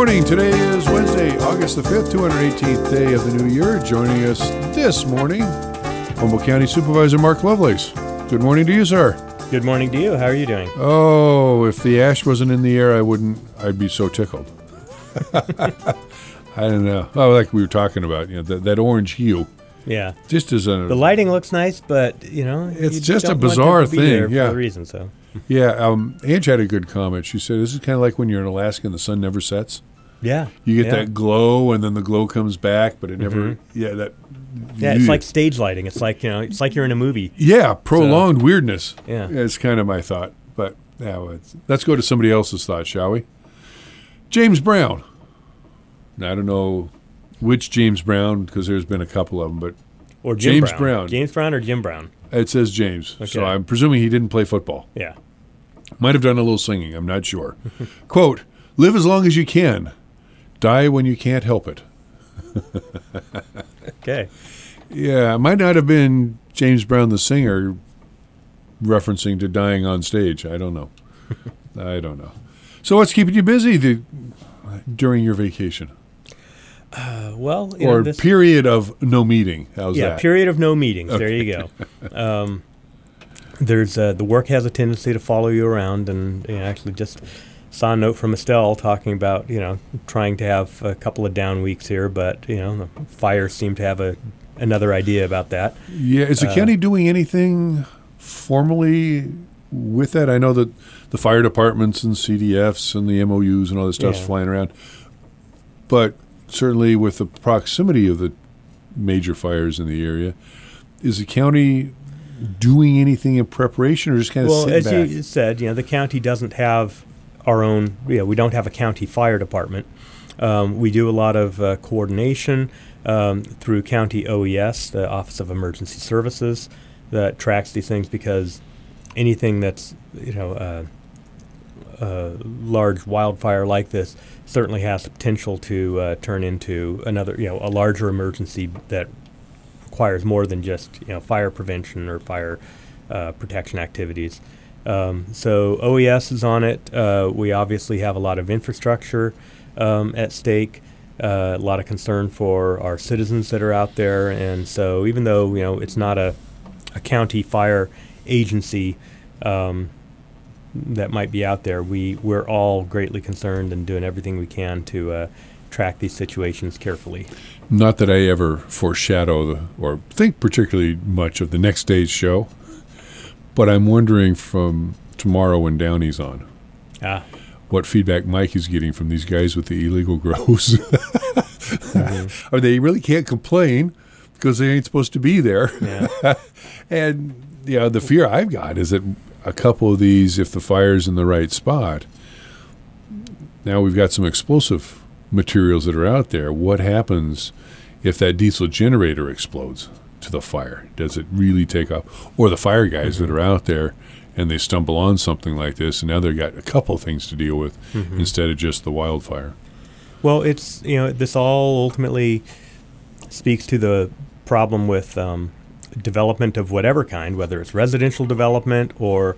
morning. Today is Wednesday, August the 5th, 218th day of the new year. Joining us this morning, Humboldt County Supervisor Mark Lovelace. Good morning to you, sir. Good morning to you. How are you doing? Oh, if the ash wasn't in the air, I'd be so tickled. I don't know. Oh, like we were talking about, that orange hue. Yeah. Just as the lighting looks nice, but, it's just a bizarre thing. For a reason, so. Yeah, Ange had a good comment. She said, this is kind of like when you're in Alaska and the sun never sets. Yeah. You get that glow, and then the glow comes back, but it never, it's like stage lighting. It's like, it's like you're in a movie. Yeah, prolonged weirdness. Yeah. It's kind of my thought. But let's go to somebody else's thought, shall we? James Brown. Now, I don't know which James Brown, because there's been a couple of them, but or James Brown. James Brown or Jim Brown? It says James, okay. So I'm presuming he didn't play football. Yeah. Might have done a little singing, I'm not sure. Quote, live as long as you can. Die when you can't help it. Okay. Yeah, it might not have been James Brown the singer referencing to dying on stage. I don't know. So what's keeping you busy during your vacation? Period of no meeting. How's that? Yeah, period of no meetings. Okay. There you go. There's the work has a tendency to follow you around, and actually just saw a note from Estelle talking about trying to have a couple of down weeks here, but the fires seem to have another idea about that. Yeah, is the county doing anything formally with that? I know that the fire departments and CDFs and the MOUs and all this stuff's flying around, but certainly with the proximity of the major fires in the area, is the county doing anything in preparation or just kind of sitting back? Well, as you said, the county doesn't have our own, we don't have a county fire department. We do a lot of coordination through county OES, the Office of Emergency Services, that tracks these things, because anything that's, a large wildfire like this certainly has the potential to turn into another, a larger emergency that requires more than just, fire prevention or fire protection activities. So OES is on it. We obviously have a lot of infrastructure at stake, a lot of concern for our citizens that are out there. And so even though, it's not a county fire agency that might be out there, we're all greatly concerned and doing everything we can to track these situations carefully. Not that I ever foreshadow or think particularly much of the next day's show, but I'm wondering from tomorrow when Downey's on, what feedback Mike is getting from these guys with the illegal grows. Or they really can't complain because they ain't supposed to be there. Yeah. And the fear I've got is that a couple of these, if the fire's in the right spot, now we've got some explosive materials that are out there. What happens if that diesel generator explodes to the fire? Does it really take off? Or the fire guys that are out there and they stumble on something like this, and now they've got a couple of things to deal with instead of just the wildfire. Well, it's, this all ultimately speaks to the problem with development of whatever kind, whether it's residential development or,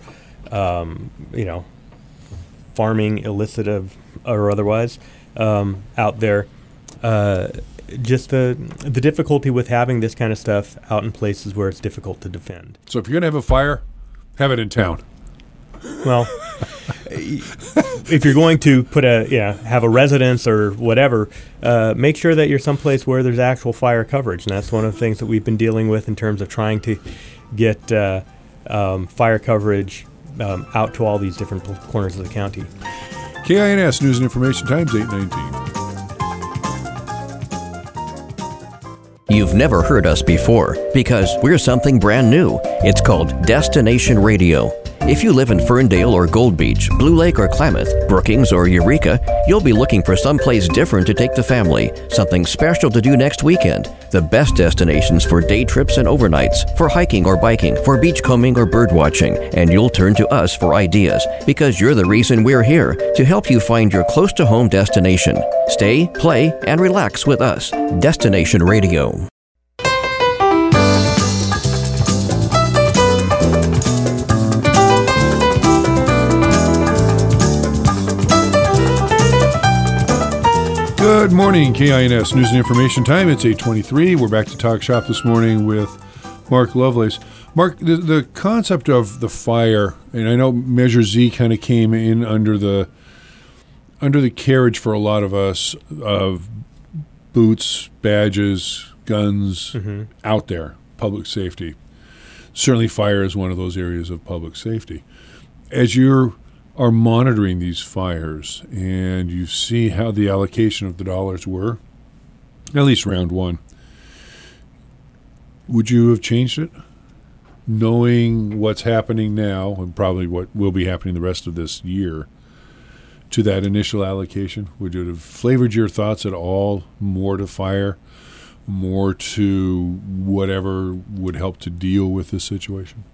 farming, illicit or otherwise, out there. Just the difficulty with having this kind of stuff out in places where it's difficult to defend. So if you're going to have a fire, have it in town. Well, if you're going to have a residence or whatever, make sure that you're someplace where there's actual fire coverage. And that's one of the things that we've been dealing with in terms of trying to get fire coverage out to all these different corners of the county. KINS News and Information Times 8:19. You've never heard us before because we're something brand new. It's called Destination Radio. If you live in Ferndale or Gold Beach, Blue Lake or Klamath, Brookings or Eureka, you'll be looking for someplace different to take the family, something special to do next weekend. The best destinations for day trips and overnights, for hiking or biking, for beachcombing or birdwatching, and you'll turn to us for ideas because you're the reason we're here, to help you find your close-to-home destination. Stay, play, and relax with us. Destination Radio. Good morning, KINS News and Information Time. It's 8:23. We're back to Talk Shop this morning with Mark Lovelace. Mark, the concept of the fire, and I know Measure Z kind of came in under the carriage for a lot of us of boots, badges, guns out there, public safety. Certainly fire is one of those areas of public safety. As you are monitoring these fires and you see how the allocation of the dollars were, at least round one, would you have changed it? Knowing what's happening now and probably what will be happening the rest of this year to that initial allocation, would it have flavored your thoughts at all more to fire, more to whatever would help to deal with this situation?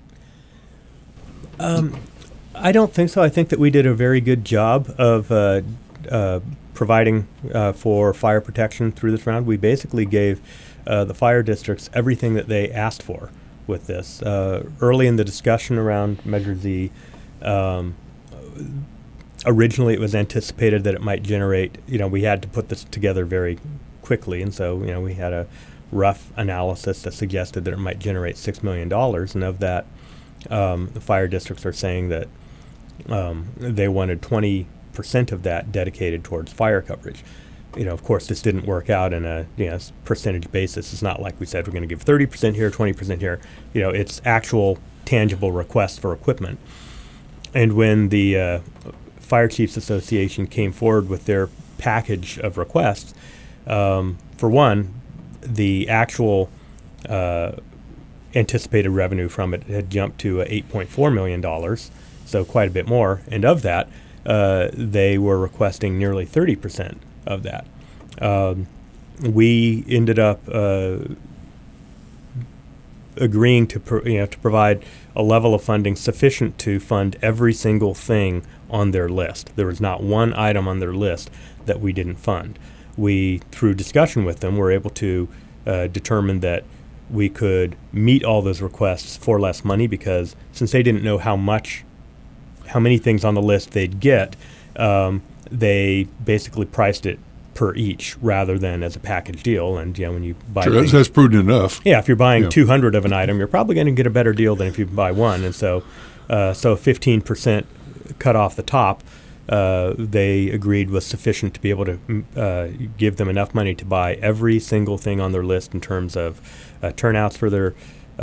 I don't think so. I think that we did a very good job of providing for fire protection through this round. We basically gave the fire districts everything that they asked for with this. Early in the discussion around Measure Z, originally it was anticipated that it might generate, we had to put this together very quickly, and so, we had a rough analysis that suggested that it might generate $6 million, and of that, the fire districts are saying that they wanted 20% of that dedicated towards fire coverage. Of course, this didn't work out in a percentage basis. It's not like we said we're going to give 30% here, 20% here. It's actual tangible requests for equipment. And when the Fire Chiefs Association came forward with their package of requests, for one, the actual anticipated revenue from it had jumped to $8.4 million, so quite a bit more. And of that, they were requesting nearly 30% of that. We ended up agreeing to provide a level of funding sufficient to fund every single thing on their list. There was not one item on their list that we didn't fund. We, through discussion with them, were able to determine that we could meet all those requests for less money, because since they didn't know how many things on the list they'd get, they basically priced it per each rather than as a package deal. And when you buy things, that's prudent enough. Yeah, if you're buying 200 of an item, you're probably going to get a better deal than if you buy one. And so 15% cut off the top, they agreed was sufficient to be able to give them enough money to buy every single thing on their list in terms of turnouts for their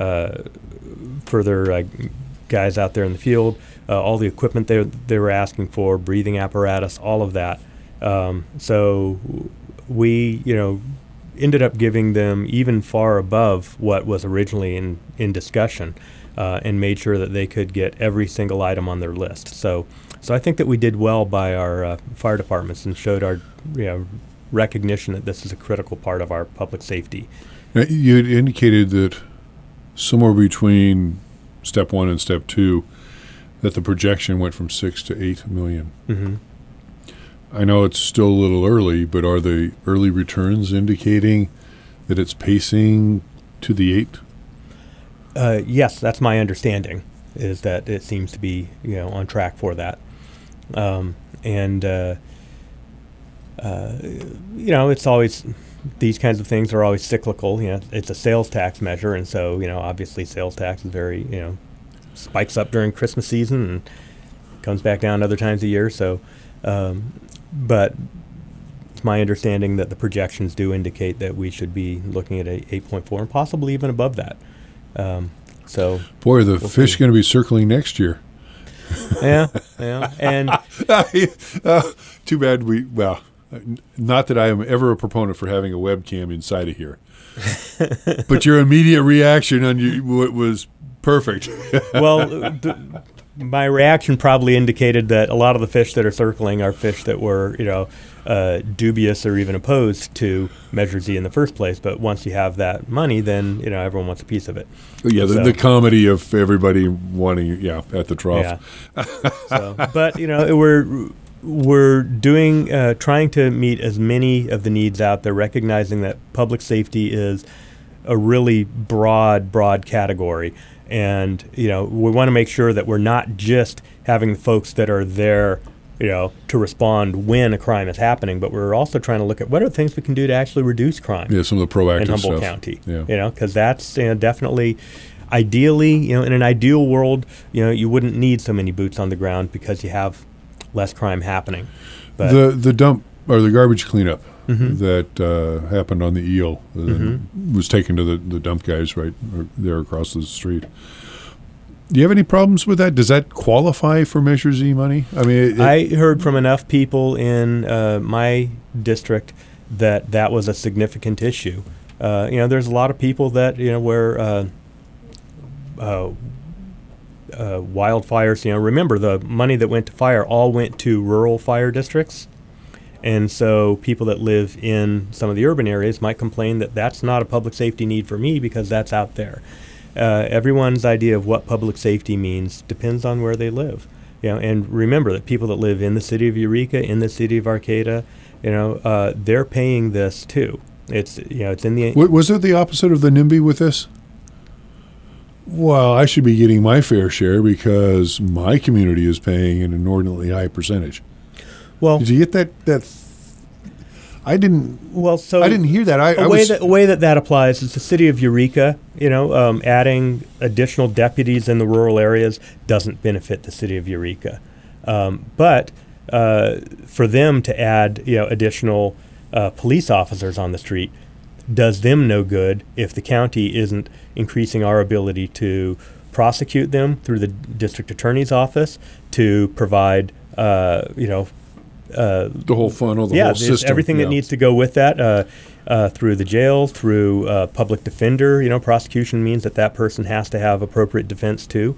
guys out there in the field, all the equipment they were asking for, breathing apparatus, all of that. So we, ended up giving them even far above what was originally in discussion, and made sure that they could get every single item on their list. So I think that we did well by our fire departments and showed our recognition that this is a critical part of our public safety. Now, you had indicated that somewhere between step 1 and step 2, that the projection went from 6 to 8 million. Mm-hmm. I know it's still a little early, but are the early returns indicating that it's pacing to the 8? Yes, that's my understanding, is that it seems to be on track for that. It's always, these kinds of things are always cyclical. It's a sales tax measure, and so obviously sales tax is very spikes up during Christmas season and comes back down other times of year. So, but it's my understanding that the projections do indicate that we should be looking at a 8.4 and possibly even above that. So, boy, the fish going to be circling next year. Yeah, and too bad not that I am ever a proponent for having a webcam inside of here, but your immediate reaction on was perfect. Well, my reaction probably indicated that a lot of the fish that are circling are fish that were, dubious or even opposed to Measure Z in the first place. But once you have that money, then everyone wants a piece of it. Yeah, the comedy of everybody wanting, at the trough. Yeah. But we're doing, trying to meet as many of the needs out there, recognizing that public safety is a really broad category. And, we want to make sure that we're not just having the folks that are there to respond when a crime is happening, but we're also trying to look at what are the things we can do to actually reduce crime. Yeah, some of the proactive in Humboldt stuff. County. Yeah. Because that's definitely, ideally, in an ideal world, you wouldn't need so many boots on the ground because you have less crime happening. But The dump or the garbage cleanup that happened on the Eel was taken to the dump guys right there across the street. Do you have any problems with that? Does that qualify for Measure Z money? I mean, I heard from enough people in my district that was a significant issue. There's a lot of people that where wildfires. Remember the money that went to fire all went to rural fire districts, and so people that live in some of the urban areas might complain that that's not a public safety need for me because that's out there. Everyone's idea of what public safety means depends on where they live. And remember that people that live in the city of Eureka, in the city of Arcata, they're paying this too. It's in the. Was it the opposite of the NIMBY with this? Well, I should be getting my fair share because my community is paying an inordinately high percentage. Well, did you get that? I didn't. Well, so I didn't hear that. A way that applies is the city of Eureka. Adding additional deputies in the rural areas doesn't benefit the city of Eureka, but for them to add additional police officers on the street does them no good if the county isn't increasing our ability to prosecute them through the district attorney's office, to provide the whole funnel, the whole system. Everything that needs to go with that, through the jail, through public defender. Prosecution means that person has to have appropriate defense too.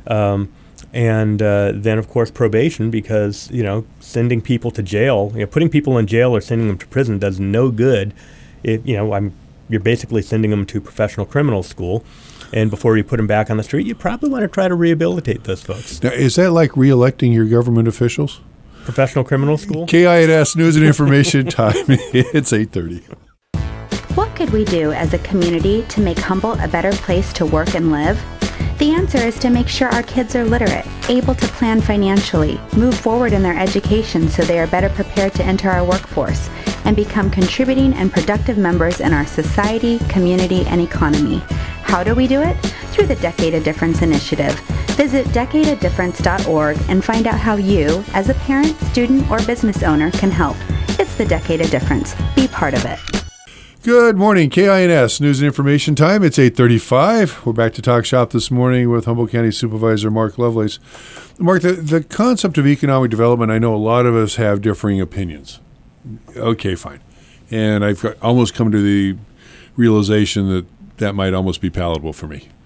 And then, of course, probation, because, sending people to jail, putting people in jail or sending them to prison does no good. You're basically sending them to professional criminal school. And before you put them back on the street, you probably want to try to rehabilitate those folks. Now, is that like re-electing your government officials? Professional criminal school? KINS News and Information Time. It's 8:30. What could we do as a community to make Humboldt a better place to work and live? The answer is to make sure our kids are literate, able to plan financially, move forward in their education so they are better prepared to enter our workforce, and become contributing and productive members in our society, community, and economy. How do we do it? Through the Decade of Difference initiative. Visit decadeofdifference.org and find out how you, as a parent, student, or business owner, can help. It's the Decade of Difference. Be part of it. Good morning, KINS News and Information Time. It's 8:35. We're back to Talk Shop this morning with Humboldt County Supervisor Mark Lovelace. Mark, the concept of economic development, I know a lot of us have differing opinions. Okay, fine. And I've almost come to the realization that might almost be palatable for me,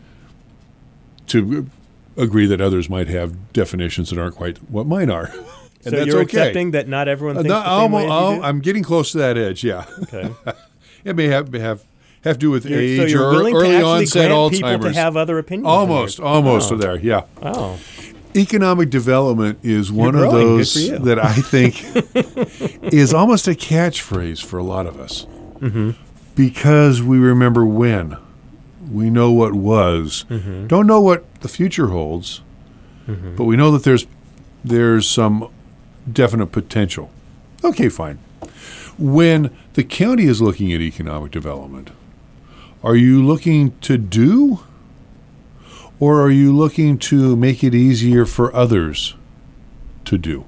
to agree that others might have definitions that aren't quite what mine are. And so that's you're okay. Accepting that not everyone thinks the same way as you do? I'm getting close to that edge, yeah. Okay. It may have to do with age so you're or willing early to onset grant Alzheimer's. people to have other opinions. Almost there, yeah. Oh. Economic development is one of growing. those Good for you. that I think is almost a catchphrase for a lot of us. Mm-hmm. Because we remember when. We know what was. Mm-hmm. Don't know what the future holds, but we know that there's some definite potential. Okay, fine. When the county is looking at economic development, are you looking to do, or are you looking to make it easier for others to do?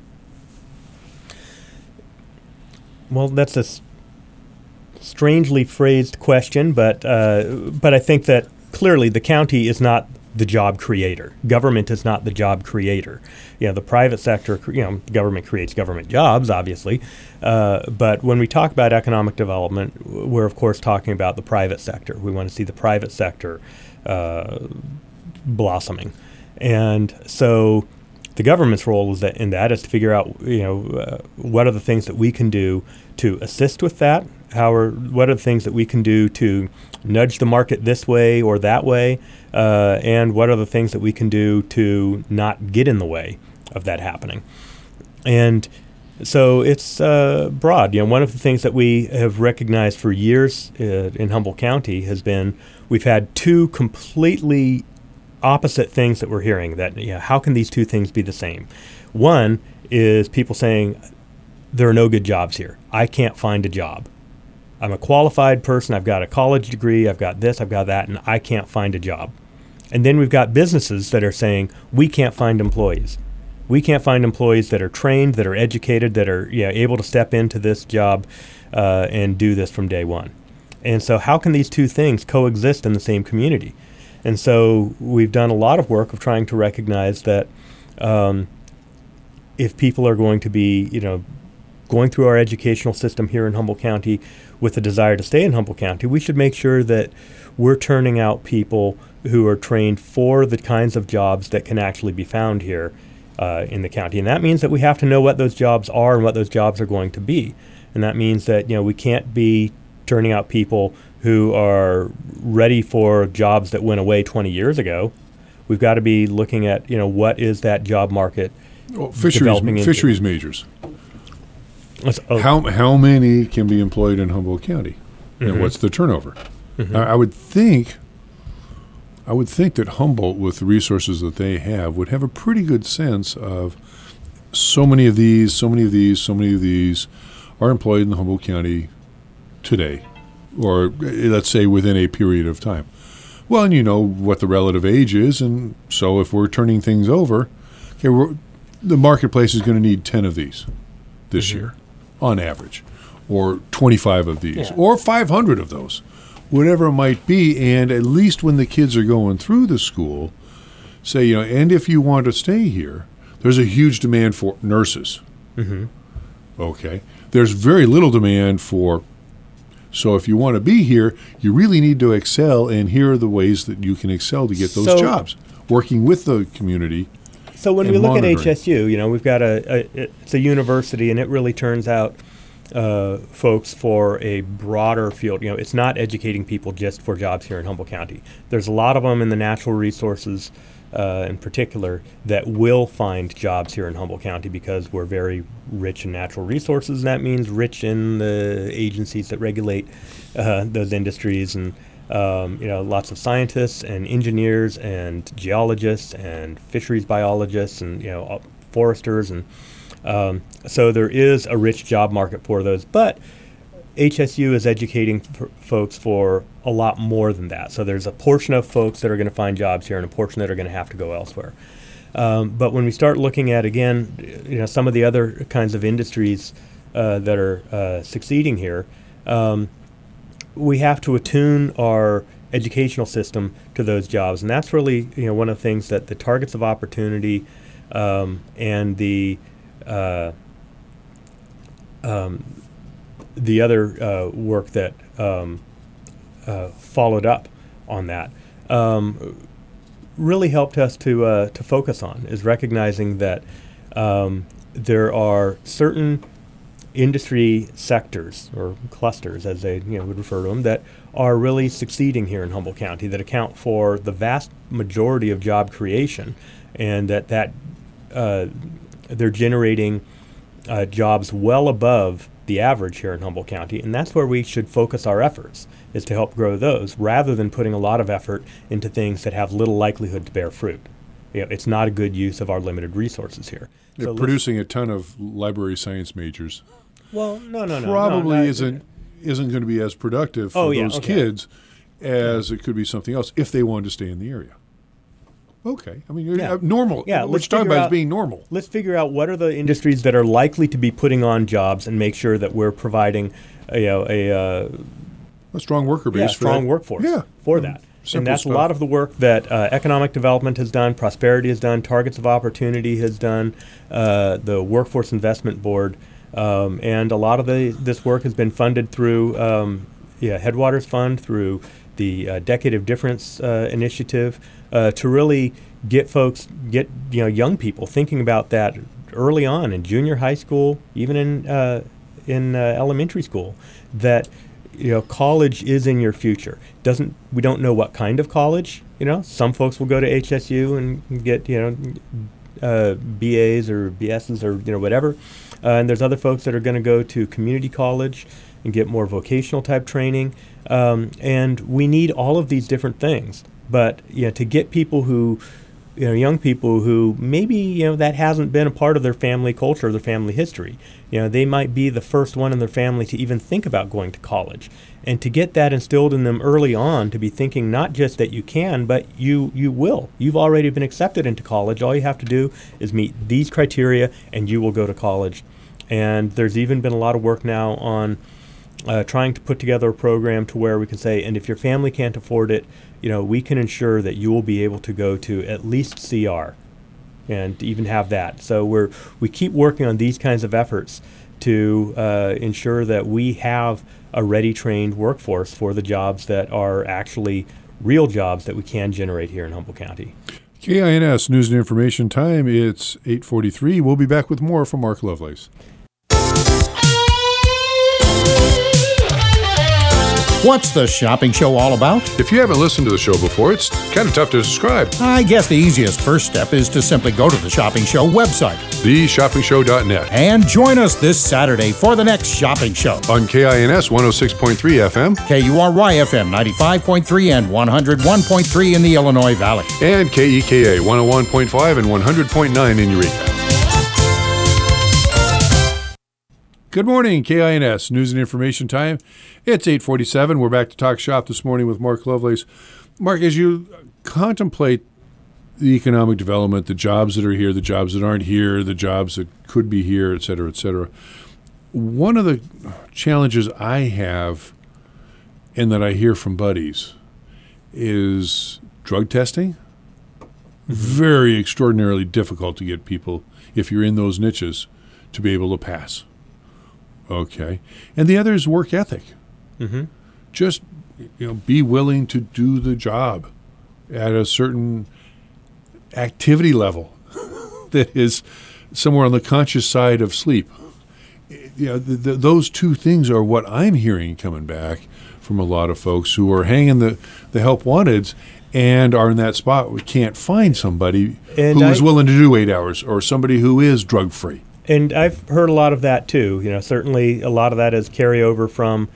Well, that's a strangely phrased question, but I think that clearly the county is not the job creator. Government is not the job creator. The private sector, government creates government jobs, obviously. But when we talk about economic development, we're of course talking about the private sector. We want to see the private sector blossoming, and so the government's role is in that is to figure out, what are the things that we can do to assist with that. What are the things that we can do to nudge the market this way or that way, and what are the things that we can do to not get in the way of that happening. And so it's broad. One of the things that we have recognized for years in Humboldt County has been we've had two completely opposite things that we're hearing. That how can these two things be the same? One is people saying there are no good jobs here. I can't find a job. I'm a qualified person. I've got a college degree. I've got this. I've got that, and I can't find a job. And then we've got businesses that are saying we can't find employees. We can't find employees that are trained, that are educated, that are able to step into this job and do this from day one. And so how can these two things coexist in the same community? And so we've done a lot of work of trying to recognize that if people are going to be, going through our educational system here in Humboldt County with a desire to stay in Humboldt County, we should make sure that we're turning out people who are trained for the kinds of jobs that can actually be found here in the county. And that means that we have to know what those jobs are and what those jobs are going to be. And that means that, we can't be turning out people who are ready for jobs that went away 20 years ago. We've got to be looking at, what is that job market developing into. Fisheries majors. How many can be employed in Humboldt County? Mm-hmm. And what's the turnover? Mm-hmm. I would think that Humboldt, with the resources that they have, would have a pretty good sense of so many of these are employed in Humboldt County today, or let's say within a period of time. Well, and you know what the relative age is, and so if we're turning things over, the marketplace is going to need 10 of these this year, on average, or 25 of these, or 500 of those. Whatever it might be, and at least when the kids are going through the school, say, and if you want to stay here, there's a huge demand for nurses. Mm-hmm. Okay. There's very little demand for, so if you want to be here, you really need to excel, and here are the ways that you can excel to get those jobs, working with the community. So when we look at HSU, we've got it's a university, and it really turns out folks for a broader field. It's not educating people just for jobs here in Humboldt County. There's a lot of them in the natural resources in particular that will find jobs here in Humboldt County because we're very rich in natural resources. That means rich in the agencies that regulate those industries, and lots of scientists and engineers and geologists and fisheries biologists and foresters, and so there is a rich job market for those. But HSU is educating folks for a lot more than that. So there's a portion of folks that are going to find jobs here and a portion that are going to have to go elsewhere. But when we start looking at, again, some of the other kinds of industries that are succeeding here, we have to attune our educational system to those jobs. And that's really, one of the things that the targets of opportunity and the other work that followed up on that really helped us to focus on, is recognizing that there are certain industry sectors or clusters, as they would refer to them, that are really succeeding here in Humboldt County, that account for the vast majority of job creation, and that they're generating jobs well above the average here in Humboldt County. And that's where we should focus our efforts, is to help grow those, rather than putting a lot of effort into things that have little likelihood to bear fruit. It's not a good use of our limited resources here. So producing a ton of library science majors. Well, no. Probably isn't going to be as productive for those kids as it could be something else if they wanted to stay in the area. Okay. I mean, normal. Yeah, what you're talking about is being normal. Let's figure out what are the industries that are likely to be putting on jobs, and make sure that we're providing a strong worker base, strong workforce for that. And that's a lot of the work that economic development has done, prosperity has done, targets of opportunity has done, the Workforce Investment Board, and a lot of this work has been funded through Headwaters Fund, through the Decade of Difference initiative, to really get young people thinking about that early on in junior high school, even in elementary school, that college is in your future. We don't know what kind of college. Some folks will go to HSU and get BAs or BSs or whatever, and there's other folks that are going to go to community college and get more vocational type training. And we need all of these different things. But to get people who young people who maybe, that hasn't been a part of their family culture or their family history. They might be the first one in their family to even think about going to college. And to get that instilled in them early on, to be thinking not just that you can, but you will. You've already been accepted into college. All you have to do is meet these criteria and you will go to college. And there's even been a lot of work now on trying to put together a program to where we can say, and if your family can't afford it, we can ensure that you will be able to go to at least CR and even have that. So we keep working on these kinds of efforts to ensure that we have a ready trained workforce for the jobs that are actually real jobs that we can generate here in Humboldt County. KINS News and Information Time. It's 8:43. We'll be back with more from Mark Lovelace. What's the shopping show all about? If you haven't listened to the show before, it's kind of tough to describe. I guess the easiest first step is to simply go to the Shopping Show website, theshoppingshow.net, and join us this Saturday for the next shopping show. On KINS 106.3 FM, KURY FM 95.3 and 101.3 in the Illinois Valley, and KEKA 101.5 and 100.9 in Eureka. Good morning, KINS News and Information Time. It's 8:47. We're back to Talk Shop this morning with Mark Lovelace. Mark, as you contemplate the economic development, the jobs that are here, the jobs that aren't here, the jobs that could be here, et cetera, one of the challenges I have and that I hear from buddies is drug testing. Very extraordinarily difficult to get people, if you're in those niches, to be able to pass. Okay. And the other is work ethic. Mm-hmm. Just, be willing to do the job at a certain activity level that is somewhere on the conscious side of sleep. Those two things are what I'm hearing coming back from a lot of folks who are hanging the help wanteds and are in that spot where we can't find somebody who is willing to do 8 hours or somebody who is drug-free. And I've heard a lot of that too. Certainly a lot of that is carryover from,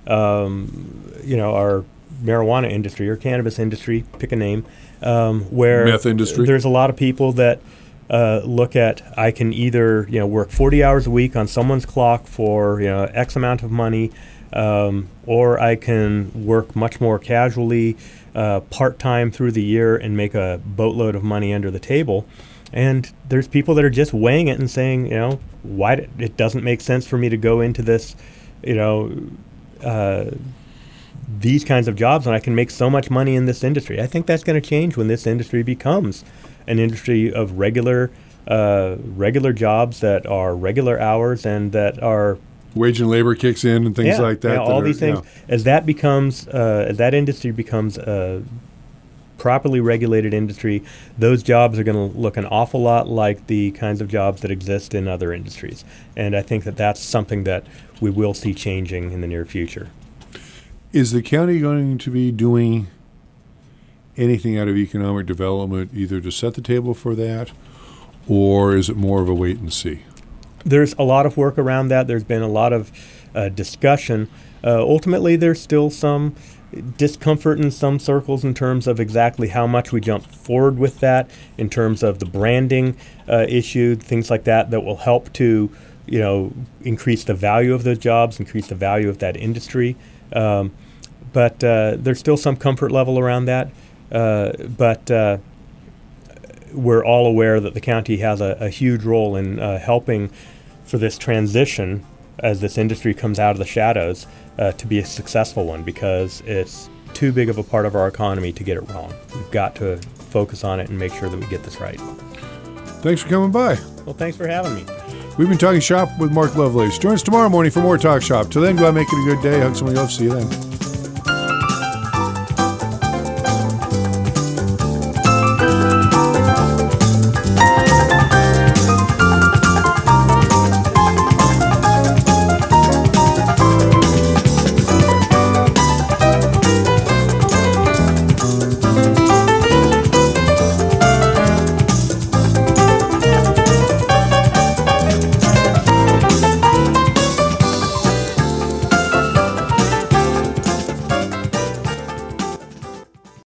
our marijuana industry or cannabis industry, pick a name, where meth industry. There's a lot of people that look at, I can either work 40 hours a week on someone's clock for X amount of money, or I can work much more casually, part-time through the year and make a boatload of money under the table. And there's people that are just weighing it and saying, why it doesn't make sense for me to go into this, these kinds of jobs, and I can make so much money in this industry. I think that's going to change when this industry becomes an industry of regular jobs that are regular hours and that are wage and labor kicks in and things like that. All these things as that becomes as that industry becomes properly regulated industry, those jobs are going to look an awful lot like the kinds of jobs that exist in other industries. And I think that that's something that we will see changing in the near future. Is the county going to be doing anything out of economic development either to set the table for that, or is it more of a wait and see? There's a lot of work around that. There's been a lot of discussion. Ultimately, there's still some discomfort in some circles in terms of exactly how much we jump forward with that, in terms of the branding issue, things like that will help to, increase the value of those jobs, increase the value of that industry. But there's still some comfort level around that. But we're all aware that the county has a huge role in helping for this transition as this industry comes out of the shadows to be a successful one, because it's too big of a part of our economy to get it wrong. We've got to focus on it and make sure that we get this right. Thanks for coming by. Well, thanks for having me. We've been talking shop with Mark Lovelace. Join us tomorrow morning for more Talk Shop. Till then, go out and make it a good day. Hug somebody else. See you then.